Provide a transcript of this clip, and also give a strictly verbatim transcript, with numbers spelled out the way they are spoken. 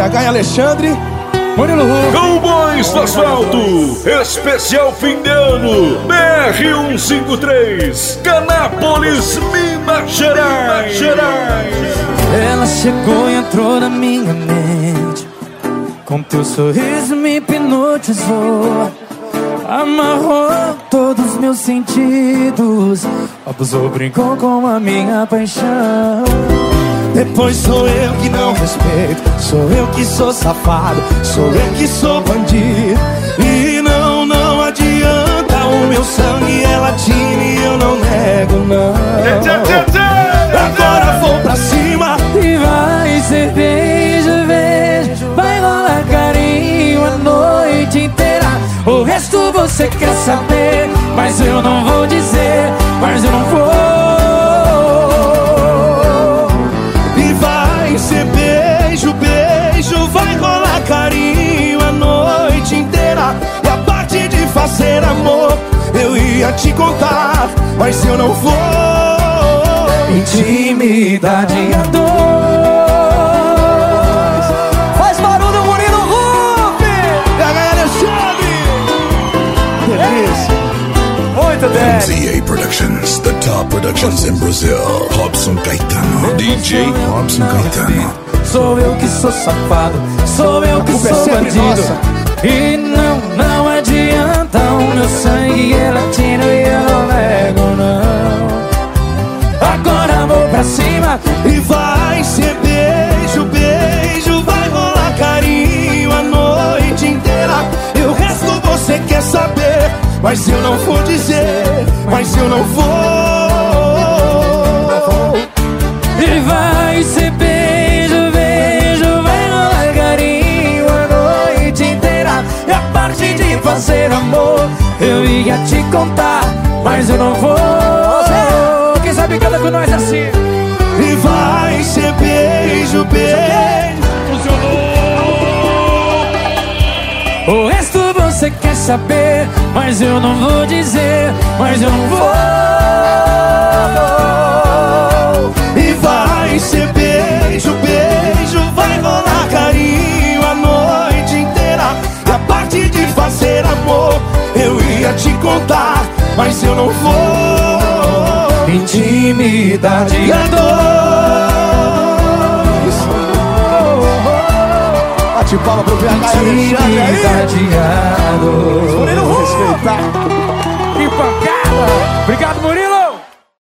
H e Alexandre. Murilo Huff. Cowboys do Asfalto, especial fim de ano, B R cento e cinquenta e três, Canápolis, Minas Gerais. Ela chegou e entrou na minha mente, com teu sorriso me hipnotizou, amarrou todos os meus sentidos, abusou, brincou com a minha paixão. Depois sou eu que não respeito, sou eu que sou safado, sou eu que sou bandido. E não, não adianta, o meu sangue é latino e eu não nego, não. Agora vou pra cima e vai ser beijo, beijo, vai rolar carinho a noite inteira. O resto você quer saber, mas eu não vou dizer, mas eu não vou. Ser beijo, beijo, vai rolar carinho a noite inteira. E a parte de fazer amor eu ia te contar, mas eu não vou. Intimidade a dois. Faz barulho, Murilo Huff e H Alexandre. Delícia. Muito bem. M Z A Productions, the top productions in Brazil. Robson Caetano, D J Robson Caetano. Sou eu que sou safado, sou eu que sou bandido. E não, não adianta, o meu sangue é latino e eu não nego, não. Agora vou pra cima e vai ser beijo, beijo, vai rolar carinho a noite inteira. E o resto você quer saber, mas eu não vou dizer, mas eu não vou. E vai ser beijo, beijo, vai rolar carinho a noite inteira. E a parte de fazer amor eu ia te contar, mas eu não vou. Quem sabe canta com nós assim. E vai ser beijo, beijo. O resto você quer saber, mas eu não vou dizer, mas eu não vou. E vai ser beijo, beijo, vai rolar carinho a noite inteira. E a parte de fazer amor eu ia te contar, mas eu não vou. Intimidade a dois. Bate palma pro B H Intimidade a dois. Murilo Huff. Que pancada. Obrigado, Murilo.